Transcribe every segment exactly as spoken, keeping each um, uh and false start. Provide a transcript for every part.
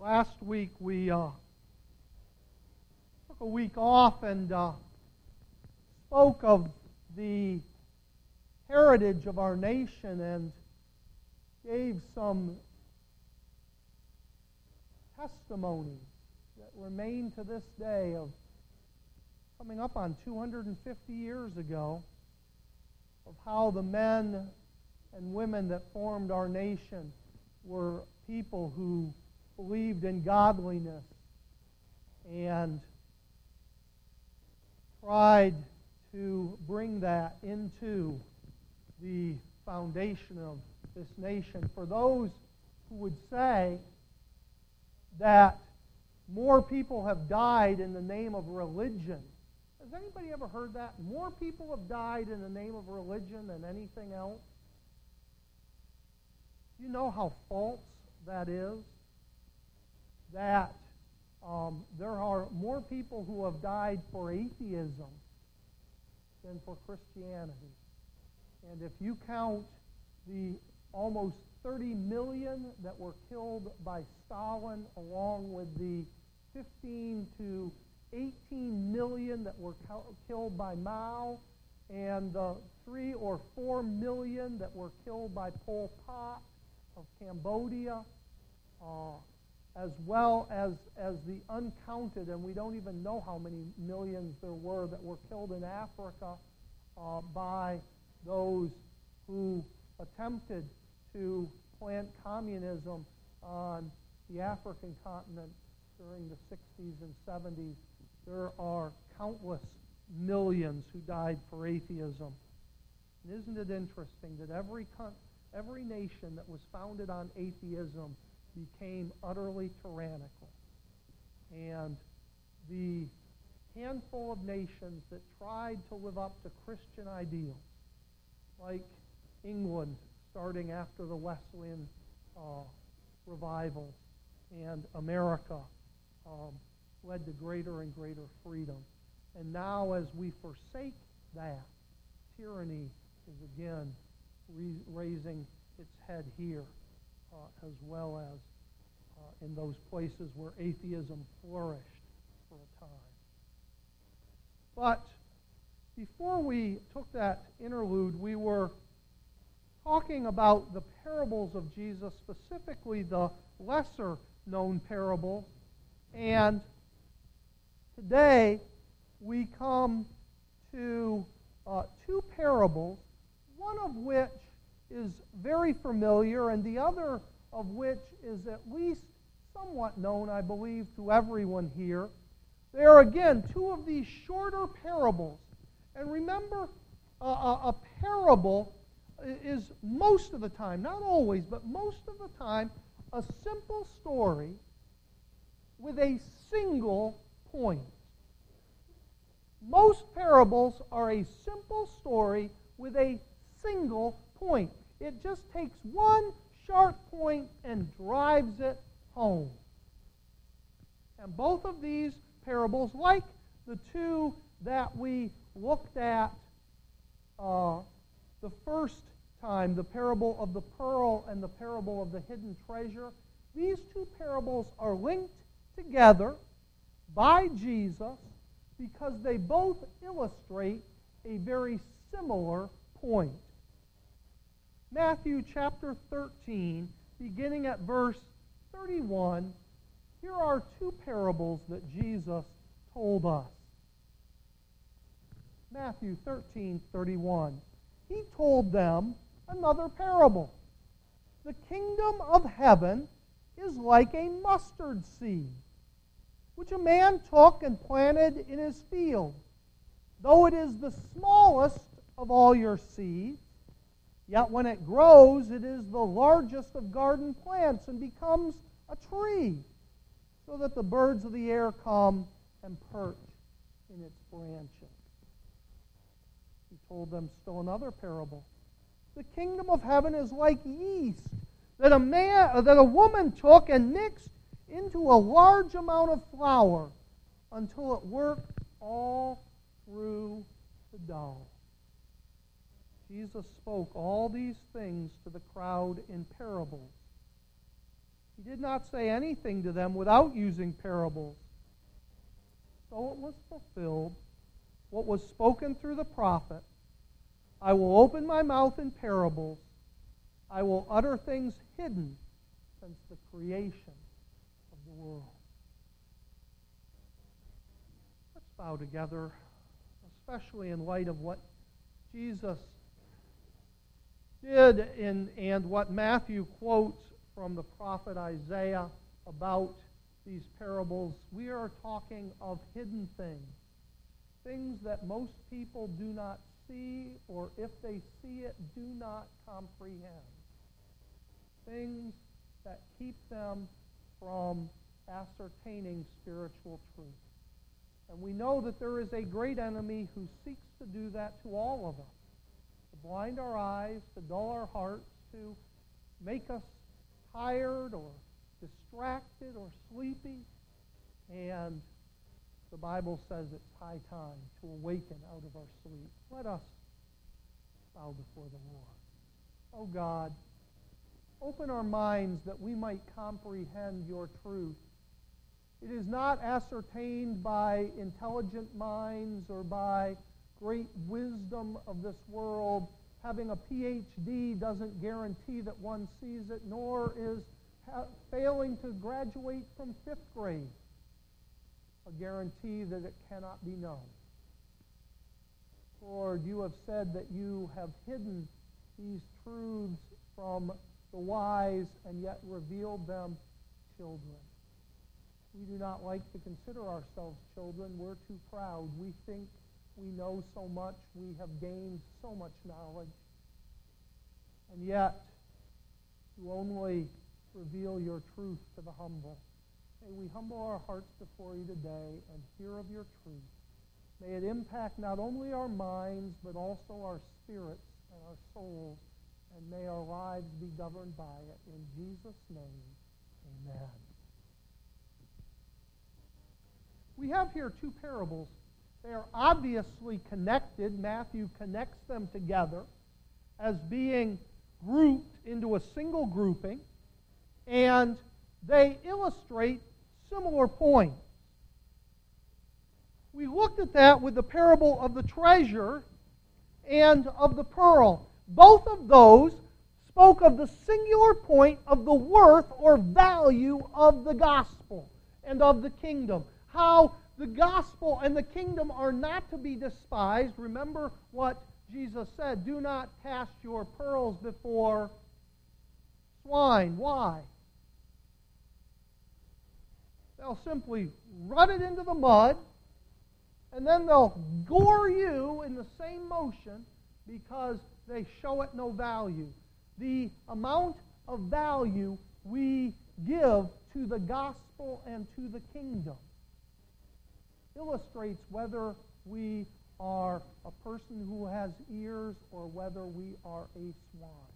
Last week we uh, took a week off and uh, spoke of the heritage of our nation and gave some testimonies that remain to this day of coming up on two hundred fifty years ago of how the men and women that formed our nation were people who believed in godliness and tried to bring that into the foundation of this nation. For those who would say that more people have died in the name of religion, has anybody ever heard that? More people have died in the name of religion than anything else? Do you know how false that is? That um, there are more people who have died for atheism than for Christianity. And if you count the almost thirty million that were killed by Stalin, along with the fifteen to eighteen million that were killed by Mao, and the three or four million that were killed by Pol Pot of Cambodia, uh, as well as, as the uncounted, and we don't even know how many millions there were that were killed in Africa uh, by those who attempted to plant communism on the African continent during the sixties and seventies. There are countless millions who died for atheism. And isn't it interesting that every con- every nation that was founded on atheism became utterly tyrannical? And the handful of nations that tried to live up to Christian ideals, like England starting after the Wesleyan uh, revival, and America, um, led to greater and greater freedom. And now as we forsake that, tyranny is again re- raising its head here, uh, as well as uh, in those places where atheism flourished for a time. But before we took that interlude, we were talking about the parables of Jesus, specifically the lesser known parables. And today we come to uh, two parables, one of which is very familiar and the other of which is at least somewhat known, I believe, to everyone here. They are, again, two of these shorter parables. And remember, uh, a, a parable is most of the time, not always, but most of the time, a simple story with a single point. Most parables are a simple story with a single point. It just takes one sharp point and drives it home. And both of these parables, like the two that we looked at uh, the first time, the parable of the pearl and the parable of the hidden treasure, these two parables are linked together by Jesus because they both illustrate a very similar point. Matthew chapter thirteen, beginning at verse thirty-one, here are two parables that Jesus told us. Matthew thirteen, thirty-one. He told them another parable. The kingdom of heaven is like a mustard seed, which a man took and planted in his field. Though it is the smallest of all your seeds, yet when it grows, it is the largest of garden plants and becomes a tree, so that the birds of the air come and perch in its branches. He told them still another parable. The kingdom of heaven is like yeast that a man, that a woman took and mixed into a large amount of flour until it worked all through the dough. Jesus spoke all these things to the crowd in parables. He did not say anything to them without using parables. So it was fulfilled what was spoken through the prophet. I will open my mouth in parables. I will utter things hidden since the creation of the world. Let's bow together, especially in light of what Jesus did in, and what Matthew quotes from the prophet Isaiah about these parables. We are talking of hidden things, things that most people do not see, or if they see it, do not comprehend. Things that keep them from ascertaining spiritual truth. And we know that there is a great enemy who seeks to do that to all of us, to blind our eyes, to dull our hearts, to make us tired or distracted or sleepy. And the Bible says it's high time to awaken out of our sleep. Let us bow before the Lord. Oh God, open our minds that we might comprehend your truth. It is not ascertained by intelligent minds or by great wisdom of this world. Having a P H D doesn't guarantee that one sees it, nor is ha- failing to graduate from fifth grade a guarantee that it cannot be known. Lord, you have said that you have hidden these truths from the wise and yet revealed them to children. We do not like to consider ourselves children. We're too proud. We think we know so much. We have gained so much knowledge. And yet, you only reveal your truth to the humble. May we humble our hearts before you today and hear of your truth. May it impact not only our minds, but also our spirits and our souls. And may our lives be governed by it. In Jesus' name, amen. We have here two parables. They are obviously connected. Matthew connects them together as being grouped into a single grouping, and they illustrate similar points. We looked at that with the parable of the treasure and of the pearl. Both of those spoke of the singular point of the worth or value of the gospel and of the kingdom. How the gospel and the kingdom are not to be despised. Remember what Jesus said, do not cast your pearls before swine. Why? They'll simply run it into the mud, and then they'll gore you in the same motion because they show it no value. The amount of value we give to the gospel and to the kingdom illustrates whether we are a person who has ears or whether we are a swan.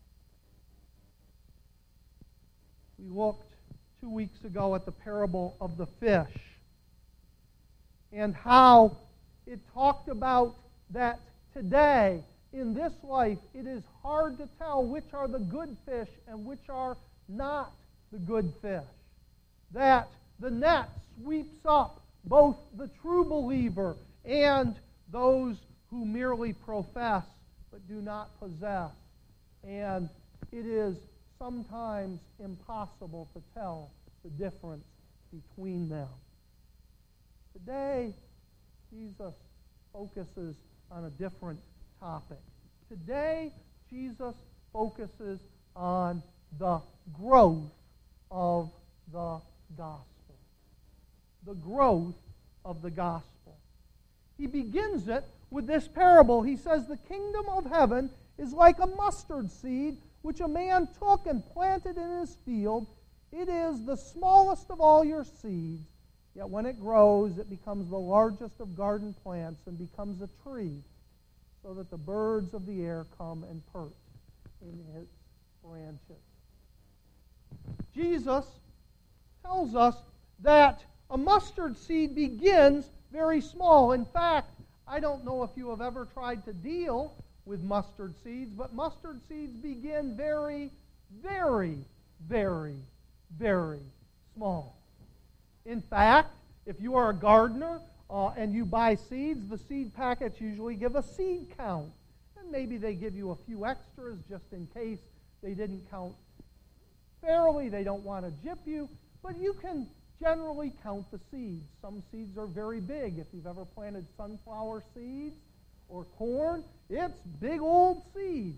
We looked two weeks ago at the parable of the fish and how it talked about that today, in this life, it is hard to tell which are the good fish and which are not the good fish. That the net sweeps up both the true believer and those who merely profess but do not possess. And it is sometimes impossible to tell the difference between them. Today, Jesus focuses on a different topic. Today, Jesus focuses on the growth of the gospel. The growth of the gospel. He begins it with this parable. He says, the kingdom of heaven is like a mustard seed which a man took and planted in his field. It is the smallest of all your seeds, yet when it grows, it becomes the largest of garden plants and becomes a tree, so that the birds of the air come and perch in its branches. Jesus tells us that a mustard seed begins very small. In fact, I don't know if you have ever tried to deal with mustard seeds, but mustard seeds begin very, very, very, very small. In fact, if you are a gardener uh, and you buy seeds, the seed packets usually give a seed count. And maybe they give you a few extras just in case they didn't count fairly. They don't want to gyp you. But you can generally count the seeds. Some seeds are very big. If you've ever planted sunflower seeds or corn, it's big old seeds.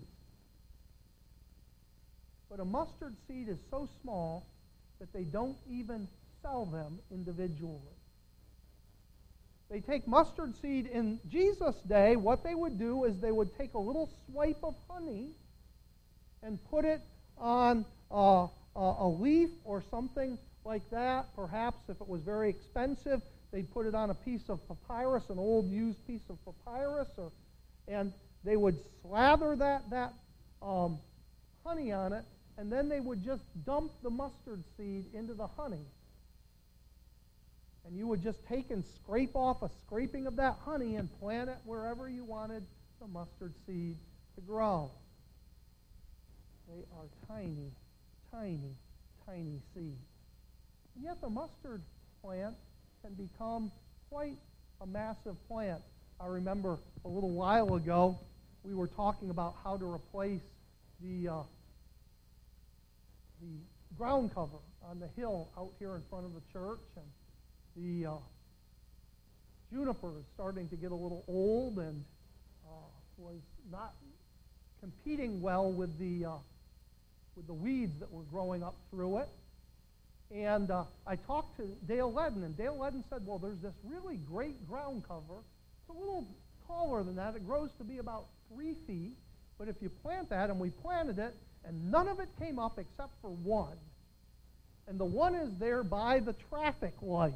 But a mustard seed is so small that they don't even sell them individually. They take mustard seed in Jesus' day. What they would do is they would take a little swipe of honey and put it on uh, a leaf or something like that. Perhaps if it was very expensive, they'd put it on a piece of papyrus, an old used piece of papyrus, or, and they would slather that, that um, honey on it, and then they would just dump the mustard seed into the honey. And you would just take and scrape off a scraping of that honey and plant it wherever you wanted the mustard seed to grow. They are tiny, tiny, tiny seeds. And yet the mustard plant can become quite a massive plant. I remember a little while ago we were talking about how to replace the, uh, the ground cover on the hill out here in front of the church. And the uh, juniper is starting to get a little old and uh, was not competing well with the uh, with the weeds that were growing up through it. And uh, I talked to Dale Ledden, and Dale Ledden said, well, there's this really great ground cover. It's a little taller than that. It grows to be about three feet. But if you plant that, and we planted it, and none of it came up except for one. And the one is there by the traffic light.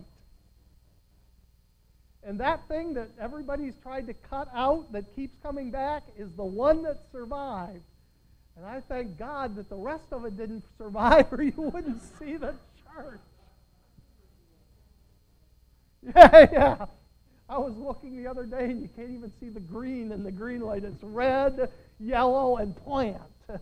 And that thing that everybody's tried to cut out that keeps coming back is the one that survived. And I thank God that the rest of it didn't survive, or you wouldn't see the church. Yeah, yeah. I was looking the other day, and you can't even see the green in the green light. It's red, yellow, and plant.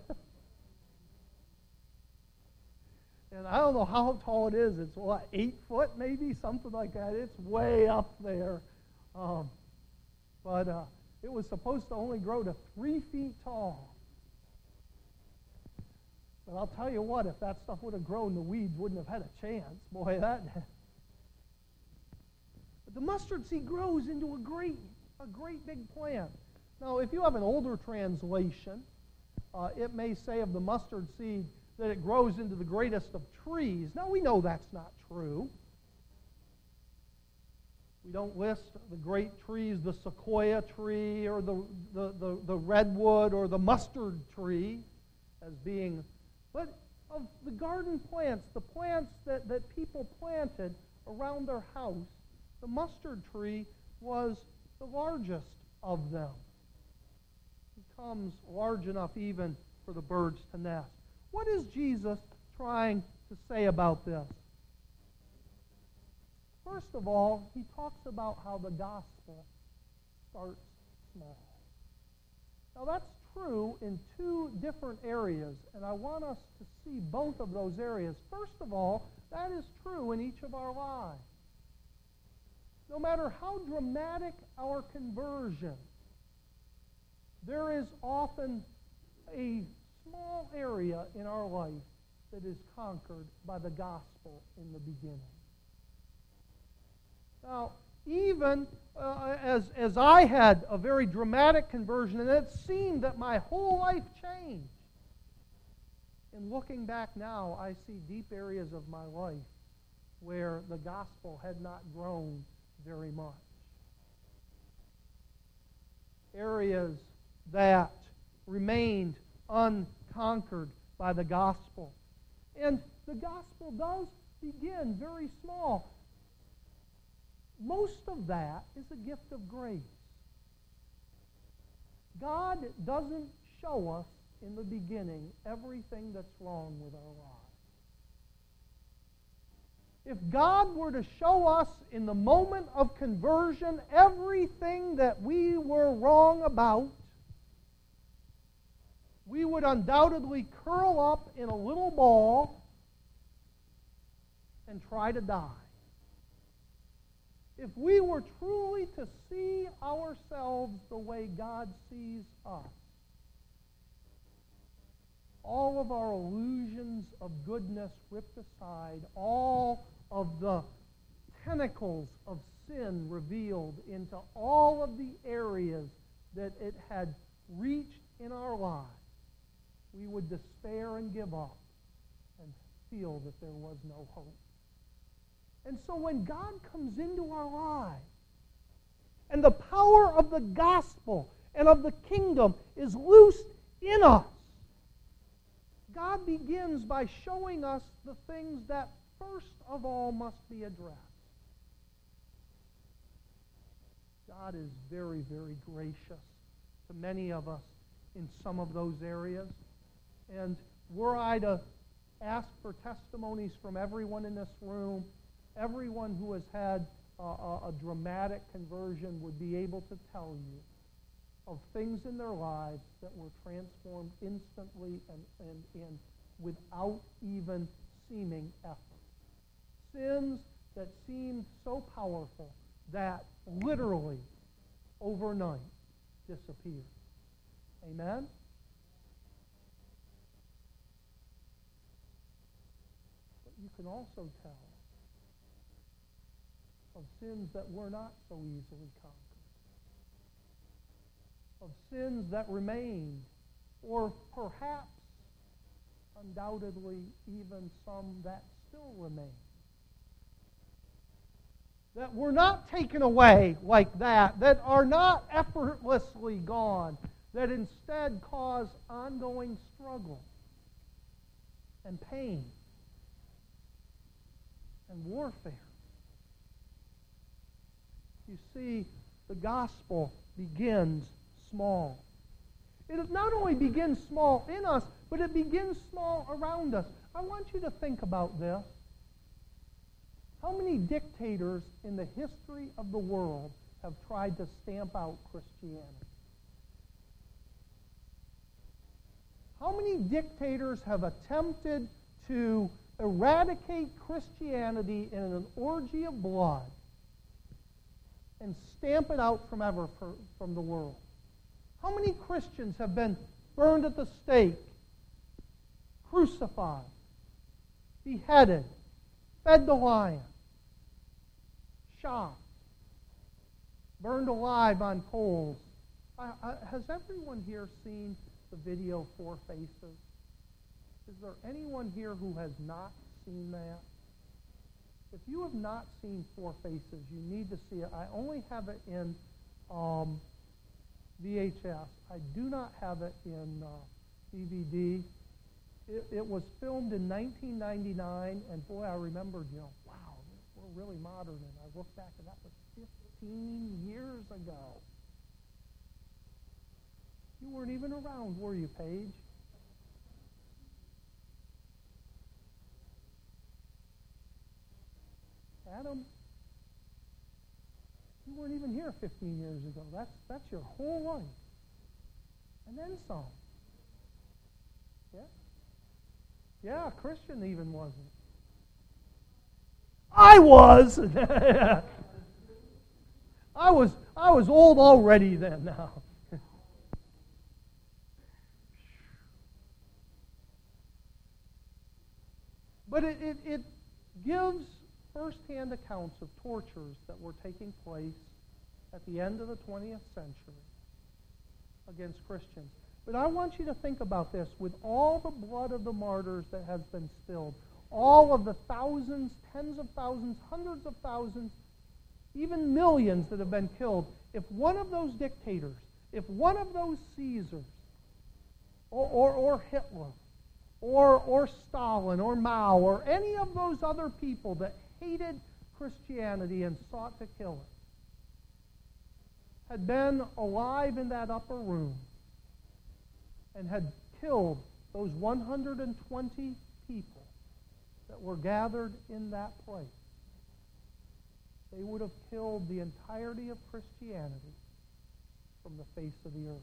And I don't know how tall it is. It's, what, eight foot maybe? Something like that. It's way up there. Um, but uh, it was supposed to only grow to three feet tall. But I'll tell you what, if that stuff would have grown, the weeds wouldn't have had a chance. Boy, that... But the mustard seed grows into a great, a great big plant. Now, if you have an older translation, uh, it may say of the mustard seed that it grows into the greatest of trees. Now, we know that's not true. We don't list the great trees, the sequoia tree or the, the, the, the redwood or the mustard tree as being... But of the garden plants, the plants that, that people planted around their house, the mustard tree was the largest of them. It becomes large enough even for the birds to nest. What is Jesus trying to say about this? First of all, he talks about how the gospel starts small. Now that's true in two different areas, and I want us to see both of those areas. First of all, that is true in each of our lives. No matter how dramatic our conversion, there is often a small area in our life that is conquered by the gospel in the beginning. Now, even uh, as, as I had a very dramatic conversion, and it seemed that my whole life changed, in looking back now, I see deep areas of my life where the gospel had not grown very much. Areas that remained unconquered by the gospel. And the gospel does begin very small. Most of that is a gift of grace. God doesn't show us in the beginning everything that's wrong with our lives. If God were to show us in the moment of conversion everything that we were wrong about, we would undoubtedly curl up in a little ball and try to die. If we were truly to see ourselves the way God sees us, all of our illusions of goodness ripped aside, all of the tentacles of sin revealed into all of the areas that it had reached in our lives, we would despair and give up and feel that there was no hope. And so when God comes into our lives, and the power of the gospel and of the kingdom is loosed in us, God begins by showing us the things that first of all must be addressed. God is very, very gracious to many of us in some of those areas. And were I to ask for testimonies from everyone in this room, everyone who has had a, a, a dramatic conversion would be able to tell you of things in their lives that were transformed instantly and, and, and without even seeming effort. Sins that seemed so powerful that literally overnight disappeared. Amen? But you can also tell of sins that were not so easily conquered, of sins that remained, or perhaps, undoubtedly, even some that still remain, that were not taken away like that, that are not effortlessly gone, that instead cause ongoing struggle and pain and warfare. You see, the gospel begins small. It not only begins small in us, but it begins small around us. I want you to think about this. How many dictators in the history of the world have tried to stamp out Christianity? How many dictators have attempted to eradicate Christianity in an orgy of blood and stamp it out from ever for, from the world? How many Christians have been burned at the stake, crucified, beheaded, fed to lions, shot, burned alive on coals? I, I, has everyone here seen the video Four Faces? Is there anyone here who has not seen that? If you have not seen Four Faces, you need to see it. I only have it in um, V H S. I do not have it in uh, D V D. It, it was filmed in nineteen ninety-nine, and boy, I remembered, you know, wow, we're really modern. And I look back, and that was fifteen years ago. You weren't even around, were you, Paige? Adam, you weren't even here fifteen years ago. That's that's your whole life. And then some. Yeah? Yeah, Christian even wasn't. I was! I was I was old already then now. But it, it, it gives first-hand accounts of tortures that were taking place at the end of the twentieth century against Christians. But I want you to think about this. With all the blood of the martyrs that has been spilled, all of the thousands, tens of thousands, hundreds of thousands, even millions that have been killed, if one of those dictators, if one of those Caesars, or, or, or Hitler, or, or Stalin, or Mao, or any of those other people that hated Christianity and sought to kill it, had been alive in that upper room and had killed those one hundred twenty people that were gathered in that place, they would have killed the entirety of Christianity from the face of the earth.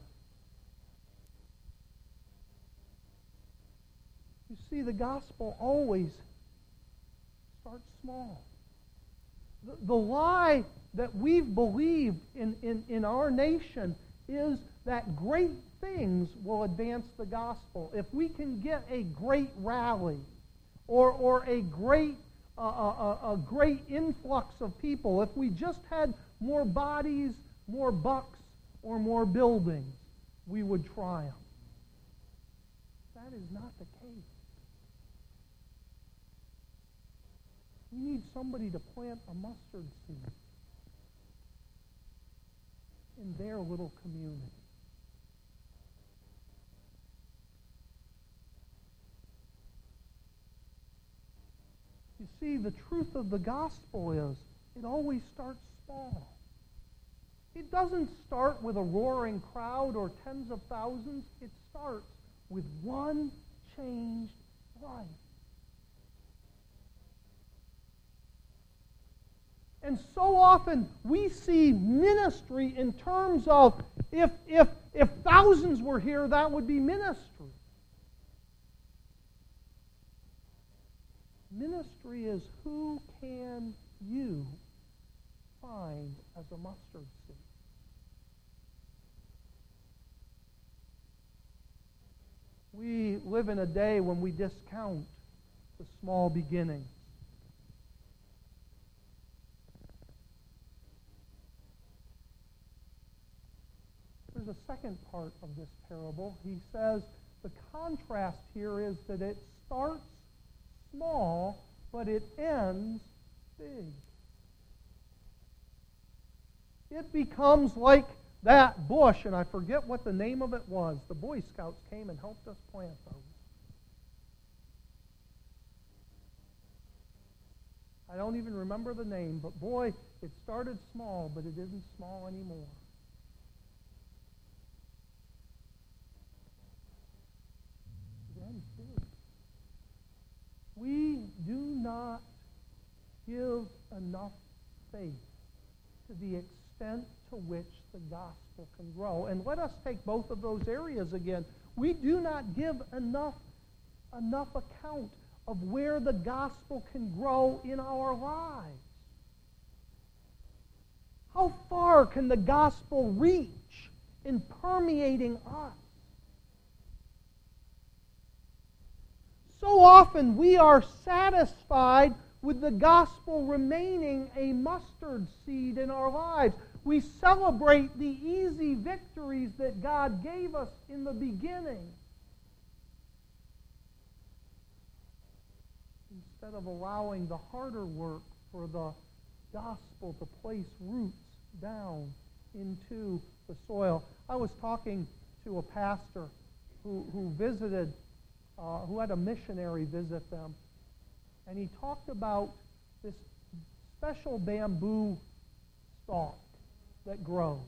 You see, the gospel always start small. The, the lie that we've believed in, in, in our nation is that great things will advance the gospel. If we can get a great rally or, or a great uh, a, a great influx of people, if we just had more bodies, more bucks, or more buildings, we would triumph. That is not the case. We need somebody to plant a mustard seed in their little community. You see, the truth of the gospel is it always starts small. It doesn't start with a roaring crowd or tens of thousands. It starts with one changed life. And so often we see ministry in terms of if, if, if thousands were here, that would be ministry. Ministry is who can you find as a mustard seed? We live in a day when we discount the small beginnings. There's a second part of this parable. He says the contrast here is that it starts small, but it ends big. It becomes like that bush, and I forget what the name of it was. The Boy Scouts came and helped us plant those. I don't even remember the name, but boy, it started small, but it isn't small anymore. It ends big. We do not give enough faith to the extent to which the gospel can grow. And let us take both of those areas again. We do not give enough, enough account of where the gospel can grow in our lives. How far can the gospel reach in permeating us? So often we are satisfied with the gospel remaining a mustard seed in our lives. We celebrate the easy victories that God gave us in the beginning, instead of allowing the harder work for the gospel to place roots down into the soil. I was talking to a pastor who, who visited, uh, who had a missionary visit them, and he talked about this special bamboo stalk that grows.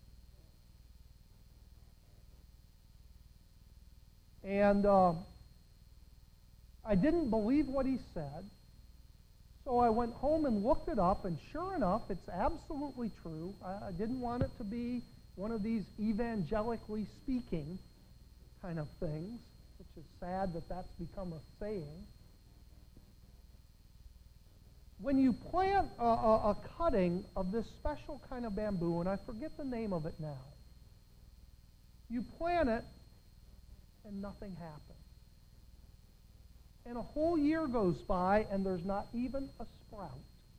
And uh, I didn't believe what he said, so I went home and looked it up, and sure enough, it's absolutely true. I, I didn't want it to be one of these evangelically speaking kind of things, which is sad that that's become a saying. When you plant a, a, a cutting of this special kind of bamboo, and I forget the name of it now, you plant it and nothing happens. And a whole year goes by and there's not even a sprout.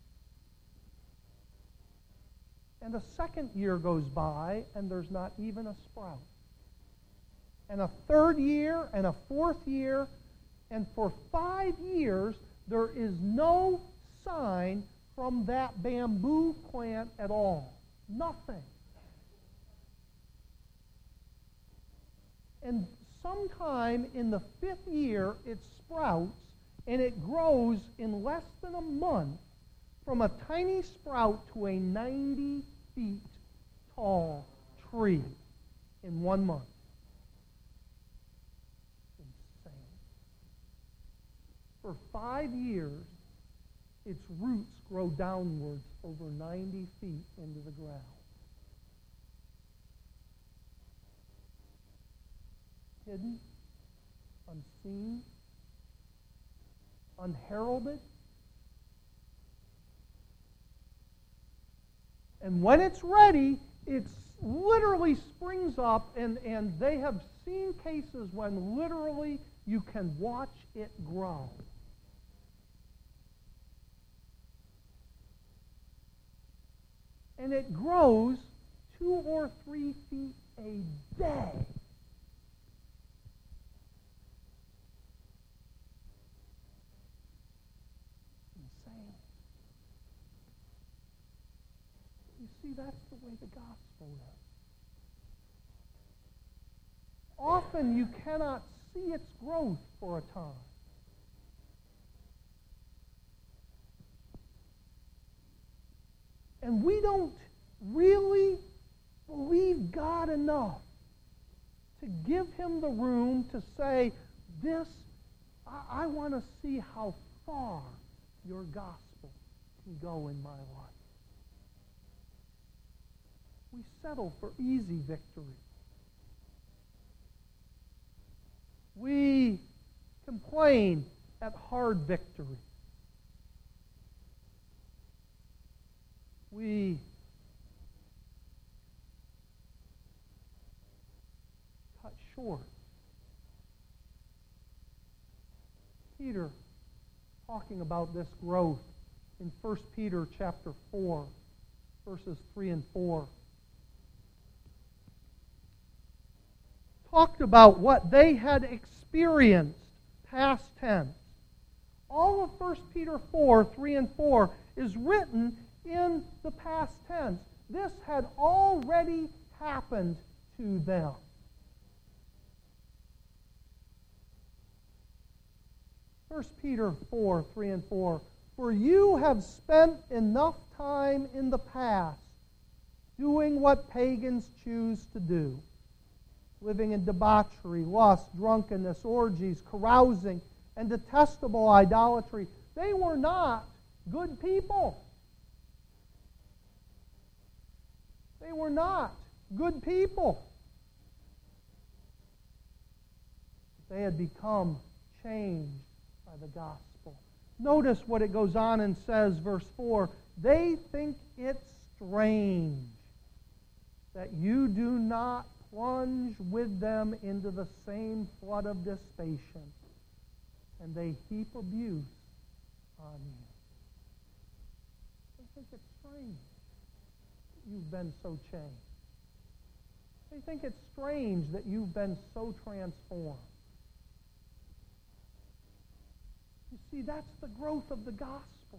And a second year goes by and there's not even a sprout. And a third year and a fourth year, and for five years there is no sign from that bamboo plant at all. Nothing. And sometime in the fifth year it sprouts, and it grows in less than a month from a tiny sprout to a ninety feet tall tree in one month. Insane. For five years, its roots grow downwards over ninety feet into the ground. Hidden, unseen, unheralded, And when it's ready, it literally springs up, and, and they have seen cases when literally you can watch it grow. And it grows two or three feet a day. Insane. You see, that's the way the gospel is. Often you cannot see its growth for a time. And we don't really believe God enough to give Him the room to say, this, I, I want to see how far your gospel can go in my life. We settle for easy victory. We complain at hard victory. We cut short. Peter, talking about this growth in First Peter chapter four, verses three and four, talked about what they had experienced, past tense. All of First Peter four, three and four is written in the past tense. This had already happened to them. First Peter four, three and four. For you have spent enough time in the past doing what pagans choose to do, living in debauchery, lust, drunkenness, orgies, carousing, and detestable idolatry. They were not good people. They were not good people. They had become changed by the gospel. Notice what it goes on and says, verse four, they think it strange that you do not plunge with them into the same flood of dissipation, and they heap abuse on you. They think it's strange that you've been so changed. They think it's strange that you've been so transformed. You see, that's the growth of the gospel.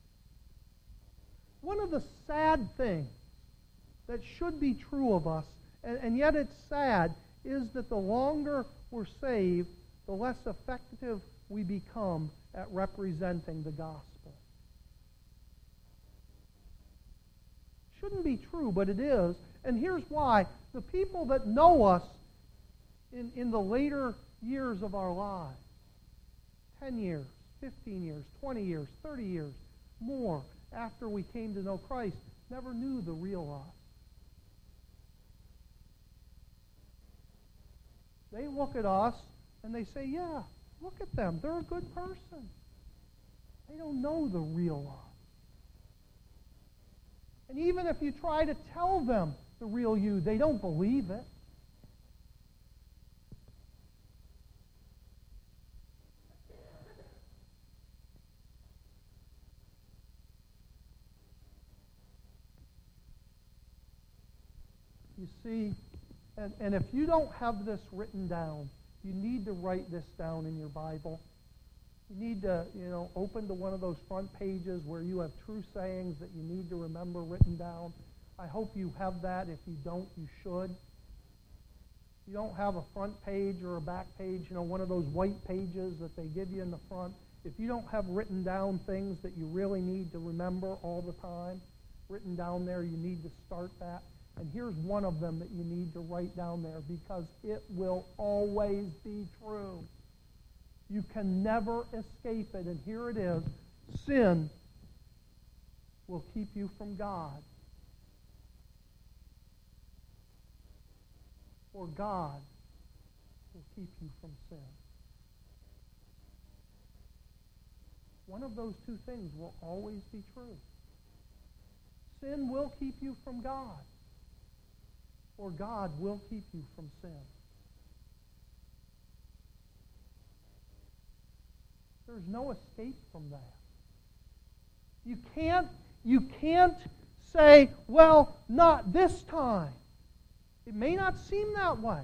One of the sad things that should be true of us, and, and yet it's sad, is that the longer we're saved, the less effective we become at representing the gospel. Shouldn't be true, but it is. And here's why. The people that know us in, in the later years of our lives, ten years, fifteen years, twenty years, thirty years, more after we came to know Christ, never knew the real us. They look at us and they say, yeah, look at them. They're a good person. They don't know the real us. And even if you try to tell them the real you, they don't believe it. You see, and, and if you don't have this written down, you need to write this down in your Bible. You need to, you know, open to one of those front pages where you have true sayings that you need to remember written down. I hope you have that. If you don't, you should. You don't have a front page or a back page, you know, one of those white pages that they give you in the front. If you don't have written down things that you really need to remember all the time, written down there, you need to start that. And here's one of them that you need to write down there because it will always be true. You can never escape it. And here it is. Sin will keep you from God. Or God will keep you from sin. One of those two things will always be true. sin will keep you from God, or God will keep you from sin. There's no escape from that. You can't, you can't say, well, not this time. It may not seem that way.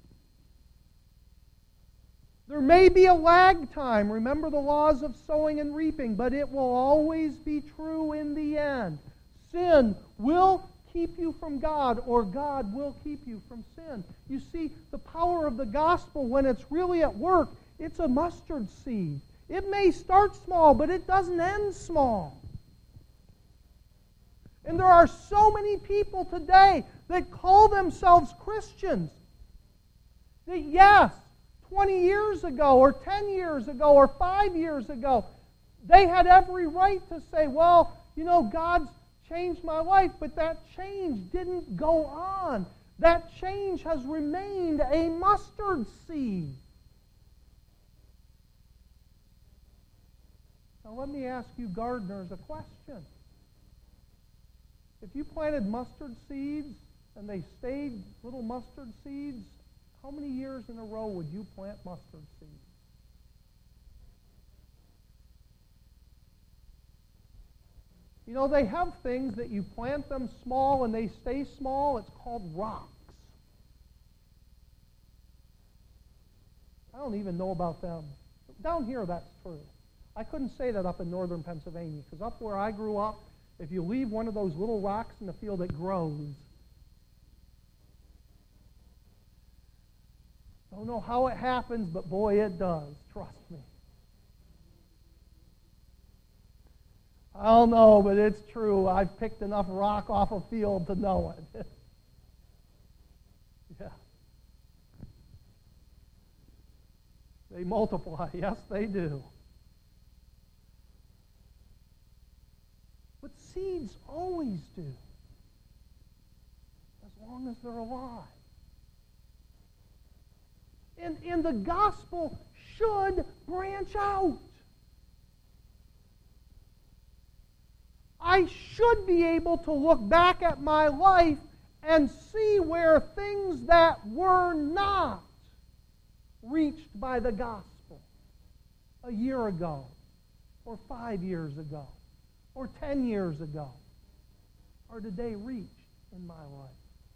There may be a lag time. Remember the laws of sowing and reaping, but it will always be true in the end. Sin will keep you from God, or God will keep you from sin. You see, the power of the gospel, when it's really at work, it's a mustard seed. It may start small, but it doesn't end small. And there are so many people today that call themselves Christians that, yes, twenty years ago or ten years ago or five years ago, they had every right to say, well, you know, God's changed my life, but that change didn't go on. That change has remained a mustard seed. Now let me ask you gardeners a question. If you planted mustard seeds and they stayed little mustard seeds, how many years in a row would you plant mustard seeds? You know, they have things that you plant them small and they stay small. It's called rocks. I don't even know about them. Down here, that's true. I couldn't say that up in northern Pennsylvania, because up where I grew up, if you leave one of those little rocks in the field, it grows. Don't know how it happens, but boy, it does. Trust me. I don't know, but it's true. I've picked enough rock off a field to know it. Yeah. They multiply. Yes, they do. But seeds always do, as long as they're alive. And, and the gospel should branch out. I should be able to look back at my life and see where things that were not reached by the gospel a year ago, or five years ago, or ten years ago, are today reached in my life.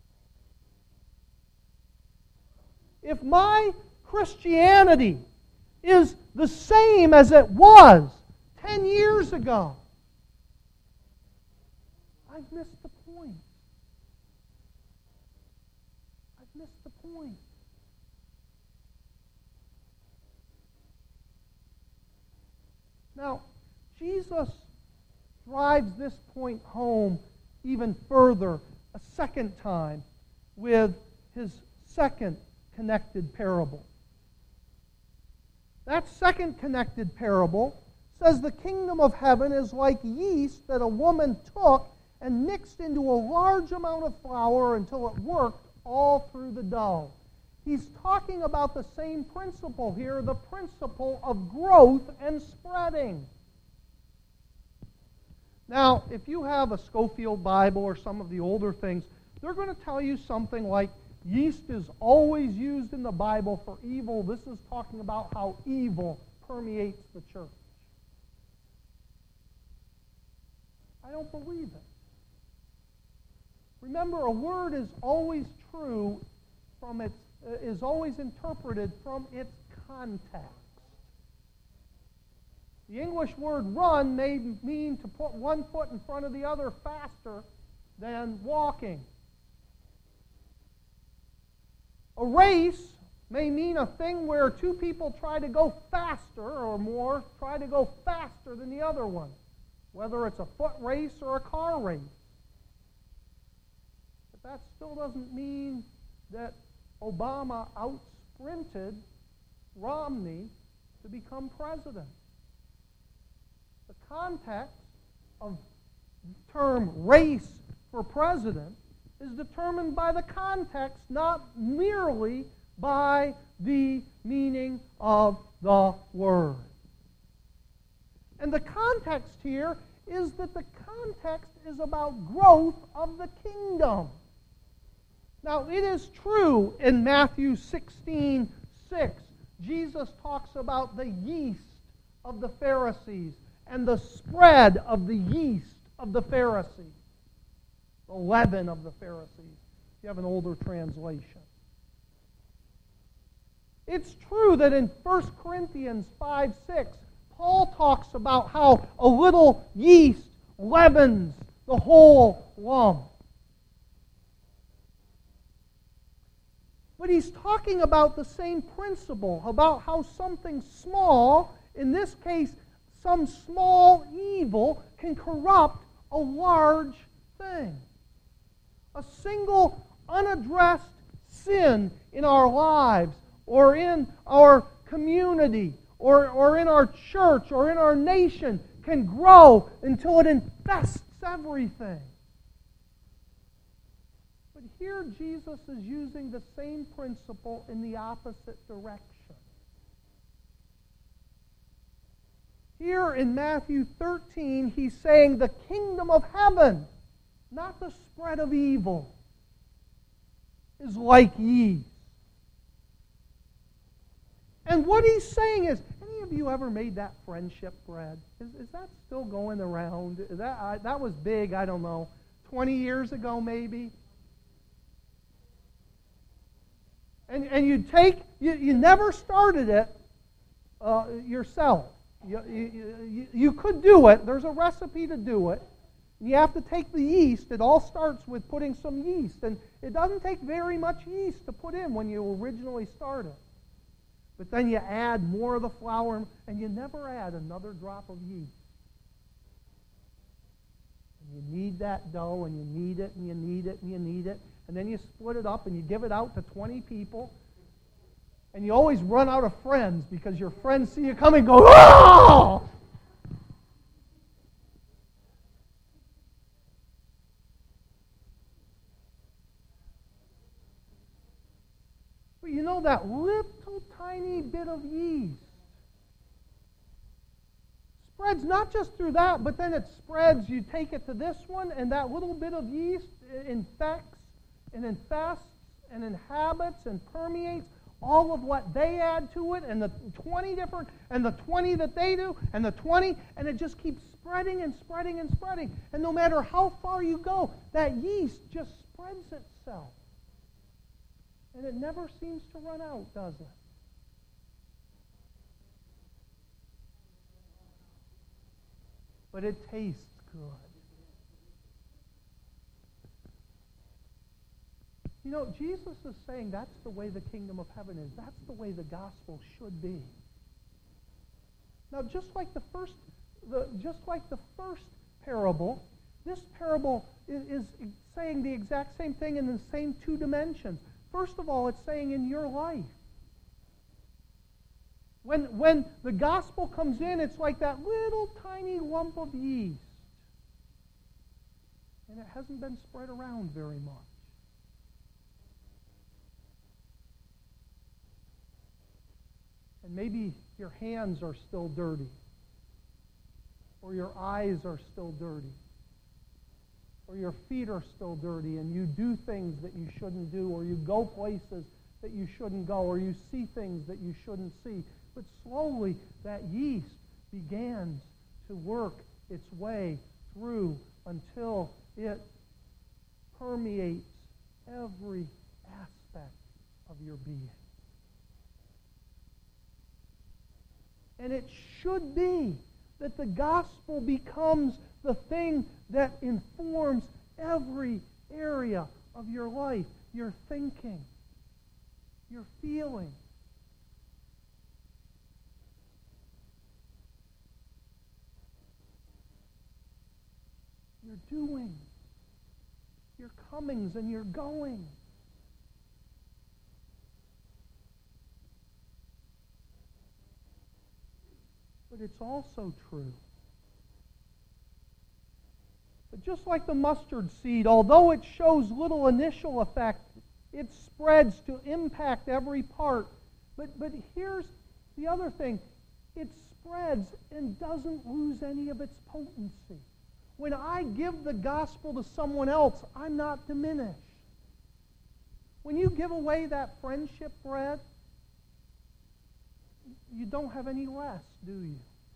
If my Christianity is the same as it was ten years ago, I've missed the point. I've missed the point. Now, Jesus drives this point home even further a second time with his second connected parable. That second connected parable says the kingdom of heaven is like yeast that a woman took and mixed into a large amount of flour until it worked all through the dough. He's talking about the same principle here, the principle of growth and spreading. Now, if you have a Scofield Bible or some of the older things, they're going to tell you something like, yeast is always used in the Bible for evil. This is talking about how evil permeates the church. I don't believe it. Remember, a word is always true from its, uh, is always interpreted from its context. The English word run may mean to put one foot in front of the other faster than walking. A race may mean a thing where two people try to go faster or more, try to go faster than the other one, whether it's a foot race or a car race. But that still doesn't mean that Obama out-sprinted Romney to become president. The context of the term race for president is determined by the context, not merely by the meaning of the word. And the context here is that the context is about growth of the kingdom. Now, it is true in Matthew sixteen six, Jesus talks about the yeast of the Pharisees and the spread of the yeast of the Pharisees, the leaven of the Pharisees, if you have an older translation. It's true that in First Corinthians five six, Paul talks about how a little yeast leavens the whole lump. But he's talking about the same principle, about how something small, in this case, some small evil, can corrupt a large thing. A single unaddressed sin in our lives, or in our community, or, or in our church, or in our nation, can grow until it infests everything. But here Jesus is using the same principle in the opposite direction. Here in Matthew thirteen, he's saying the kingdom of heaven, not the spread of evil, is like yeast. And what he's saying is, any of you ever made that friendship bread? Is, is that still going around? Is that, uh, that was big, I don't know, twenty years ago maybe? And, and you take, you, you never started it uh, yourself. You, you, you could do it. There's a recipe to do it. You have to take the yeast. It all starts with putting some yeast. And it doesn't take very much yeast to put in when you originally started. But then you add more of the flour, and you never add another drop of yeast. And you knead that dough, and you knead it, and you knead it, and you knead it. And then you split it up, and you give it out to twenty people. And you always run out of friends because your friends see you coming and go, "Oh!" But you know that little tiny bit of yeast spreads not just through that, but then it spreads, you take it to this one, and that little bit of yeast infects and infests and inhabits and permeates all of what they add to it, and the twenty different, and the twenty that they do, and the twenty, and it just keeps spreading and spreading and spreading. And no matter how far you go, that yeast just spreads itself. And it never seems to run out, does it? But it tastes good. You know, Jesus is saying that's the way the kingdom of heaven is. That's the way the gospel should be. Now, just like the first, the, just like the first parable, this parable is, is saying the exact same thing in the same two dimensions. First of all, it's saying in your life. When, when the gospel comes in, it's like that little tiny lump of yeast. And it hasn't been spread around very much. And maybe your hands are still dirty. Or your eyes are still dirty. Or your feet are still dirty, and you do things that you shouldn't do, or you go places that you shouldn't go, or you see things that you shouldn't see. But slowly, that yeast begins to work its way through until it permeates every aspect of your being. And it should be that the gospel becomes the thing that informs every area of your life, your thinking, your feeling. Your doing, your comings and your going. But it's also true that just like the mustard seed, although it shows little initial effect, it spreads to impact every part. But, but here's the other thing. It spreads and doesn't lose any of its potency. When I give the gospel to someone else, I'm not diminished. When you give away that friendship bread, you don't have any less, do you?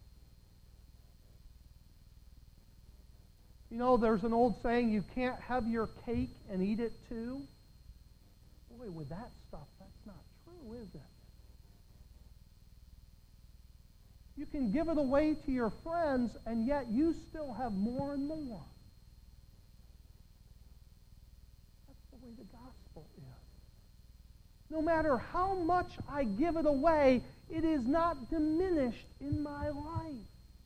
You know, there's an old saying, you can't have your cake and eat it too. Boy, with that stuff, that's not true, is it? You can give it away to your friends, and yet you still have more and more. That's the way the gospel is. No matter how much I give it away, it is not diminished in my life.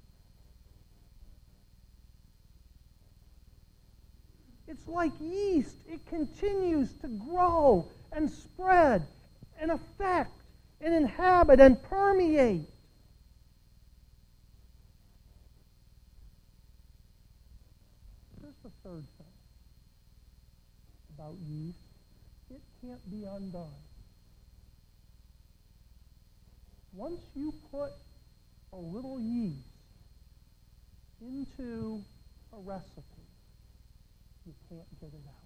It's like yeast. It continues to grow and spread and affect and inhabit and permeate. Here's the third thing about yeast. It can't be undone. Once you put a little yeast into a recipe, you can't get it out.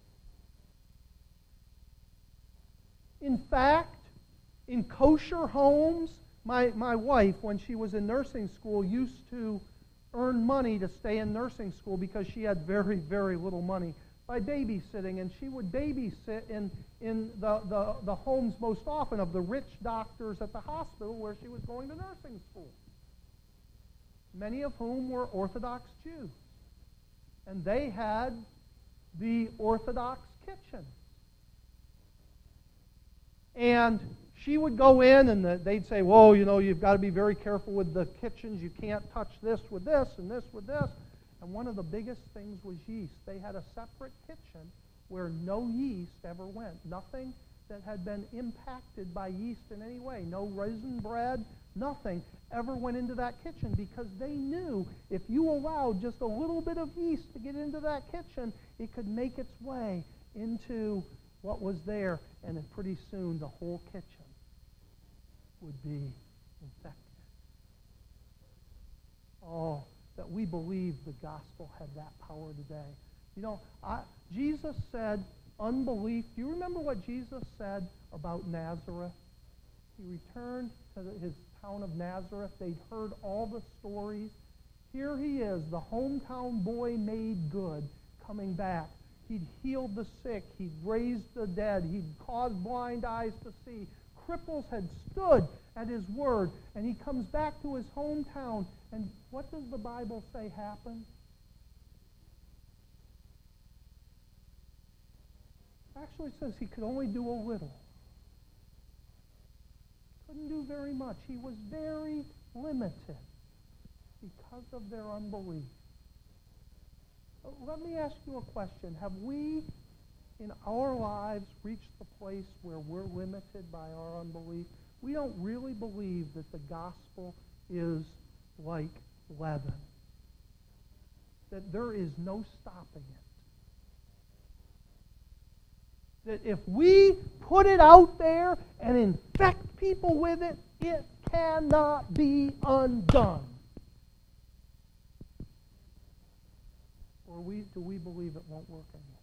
In fact, in kosher homes, my, my wife, when she was in nursing school, used to earn money to stay in nursing school because she had very, very little money by babysitting. And she would babysit in, in the, the, the homes most often of the rich doctors at the hospital where she was going to nursing school, many of whom were Orthodox Jews. And they had the Orthodox kitchen. And she would go in and the, they'd say, whoa, you know, you've got to be very careful with the kitchens. You can't touch this with this and this with this. And one of the biggest things was yeast. They had a separate kitchen where no yeast ever went. Nothing that had been impacted by yeast in any way. No raisin bread, nothing ever went into that kitchen because they knew if you allowed just a little bit of yeast to get into that kitchen, it could make its way into what was there, and then pretty soon the whole kitchen would be infected. Oh, that we believe the gospel had that power today. You know, I, Jesus said unbelief. Do you remember what Jesus said about Nazareth? He returned to the, his town of Nazareth. They'd heard all the stories. Here he is, the hometown boy made good, coming back. He'd healed the sick. He'd raised the dead. He'd caused blind eyes to see. Cripples had stood at his word. And he comes back to his hometown. And what does the Bible say happened? Actually, it says he could only do a little. Couldn't do very much. He was very limited because of their unbelief. Let me ask you a question. Have we, in our lives, reached the place where we're limited by our unbelief? We don't really believe that the gospel is like leaven, that there is no stopping it. That if we put it out there and infect people with it, it cannot be undone. Or we, do we believe it won't work anyway?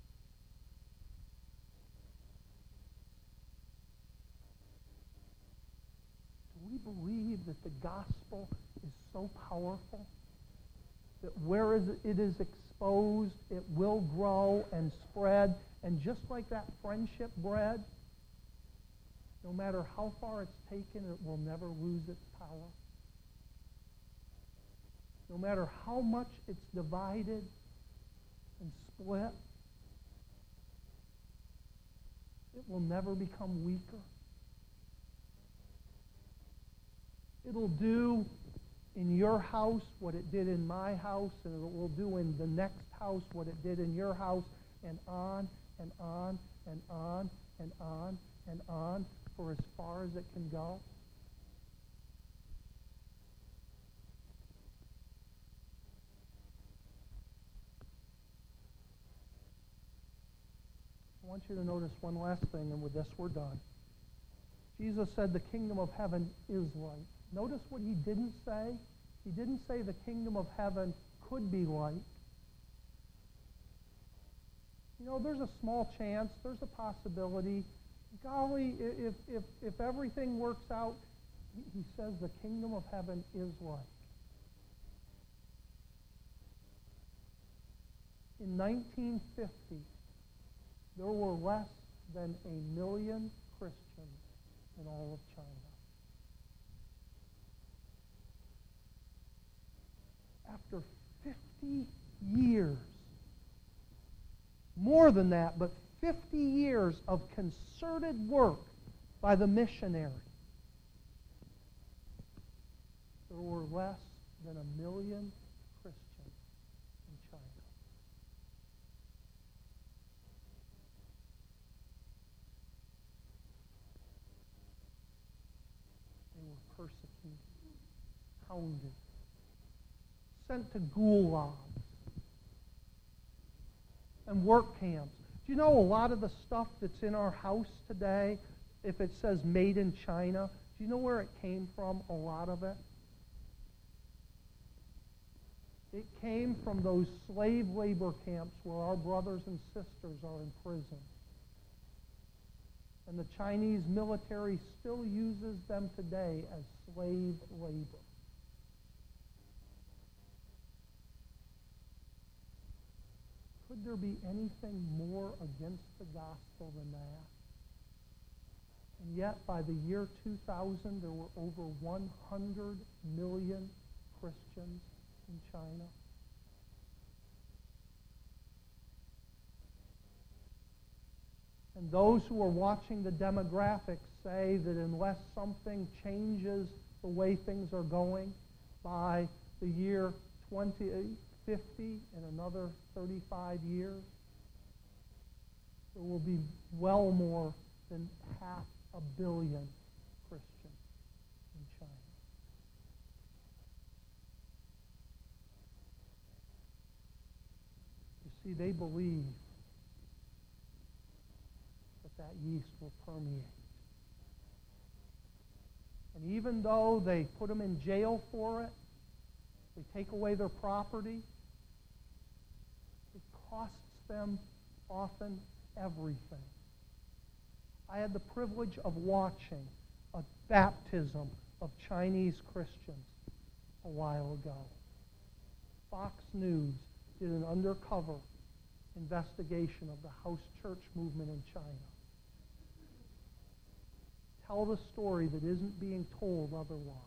Do we believe that the gospel is so powerful that where it is exposed, it will grow and spread? And just like that friendship bread, no matter how far it's taken, it will never lose its power. No matter how much it's divided and split, it will never become weaker. It'll do in your house what it did in my house, and it will do in the next house what it did in your house, and on and on and on and on and on for as far as it can go. I want you to notice one last thing, and with this we're done. Jesus said the kingdom of heaven is like. Notice what he didn't say. He didn't say the kingdom of heaven could be like. You know, there's a small chance, there's a possibility. Golly, if, if, if everything works out, he says the kingdom of heaven is like. In nineteen fifty, there were less than a million Christians in all of China. After fifty years, more than that, but fifty years of concerted work by the missionary, there were less than a million Christians in China. They were persecuted, hounded, sent to gulags and work camps. Do you know a lot of the stuff that's in our house today, if it says made in China, do you know where it came from, a lot of it? It came from those slave labor camps where our brothers and sisters are in prison. And the Chinese military still uses them today as slave labor. Could there be anything more against the gospel than that? And yet, by the year two thousand, there were over one hundred million Christians in China. And those who are watching the demographics say that unless something changes the way things are going, by the year twenty fifty, in another thirty-five years, there will be well more than half a billion Christians in China. You see, they believe that that yeast will permeate. And even though they put them in jail for it, they take away their property, it costs them often everything. I had the privilege of watching a baptism of Chinese Christians a while ago. Fox News did an undercover investigation of the house church movement in China. Tell the story that isn't being told otherwise.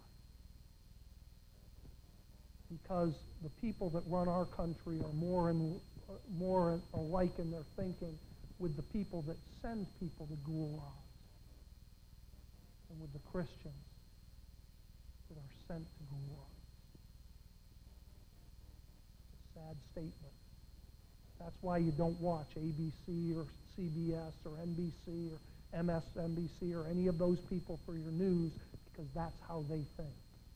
Because the people that run our country are more and more alike in their thinking with the people that send people to gulags and with the Christians that are sent to gulags. It's a sad statement. That's why you don't watch A B C or C B S or N B C or M S N B C or any of those people for your news, because that's how they think.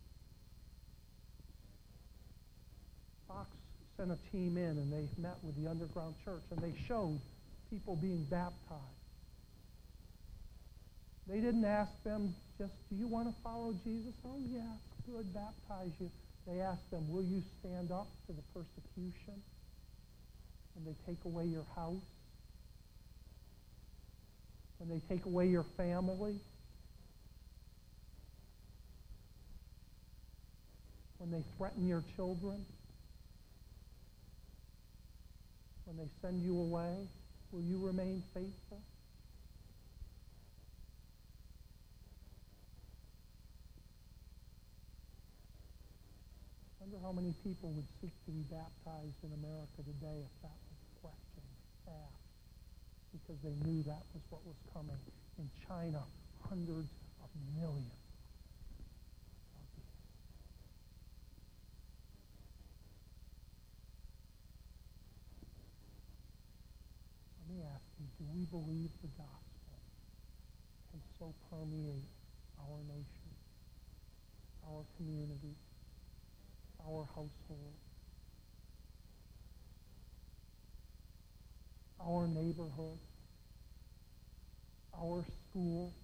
Fox sent a team in and they met with the underground church and they showed people being baptized. They didn't ask them just, do you want to follow Jesus? Oh, yes, good, baptize you. They asked them, will you stand up to the persecution when they take away your house? When they take away your family? When they threaten your children? When they send you away? Will you remain faithful? I wonder how many people would seek to be baptized in America today if that was the question asked, because they knew that was what was coming. In China, hundreds of millions. Let me ask you, do we believe the gospel can so permeate our nation, our community, our household, our neighborhood, our school?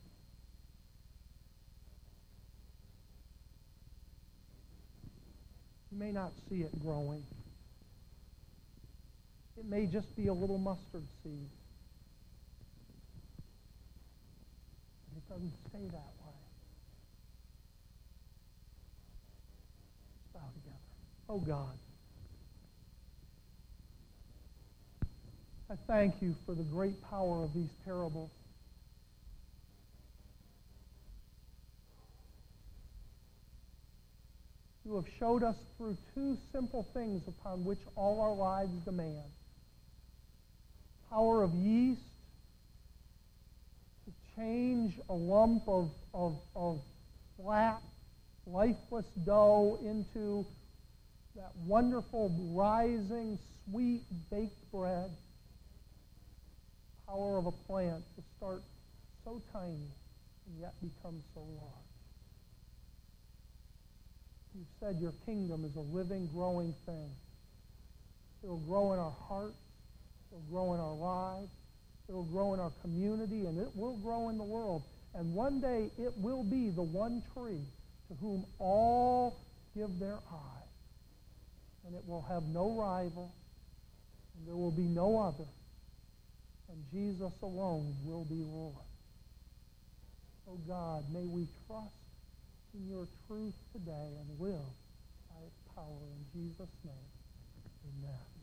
You may not see it growing. It may just be a little mustard seed. But it doesn't stay that way. Let's bow together. Oh God, I thank you for the great power of these parables. You have showed us through two simple things upon which all our lives demand. Power of yeast to change a lump of, of, of flat, lifeless dough into that wonderful, rising, sweet, baked bread. Power of a plant to start so tiny and yet become so large. You've said your kingdom is a living, growing thing. It will grow in our hearts. It will grow in our lives. It will grow in our community, and it will grow in the world. And one day it will be the one tree to whom all give their eye. And it will have no rival, and there will be no other. And Jesus alone will be Lord. Oh God, may we trust in your truth today and live by its power. In Jesus' name, amen.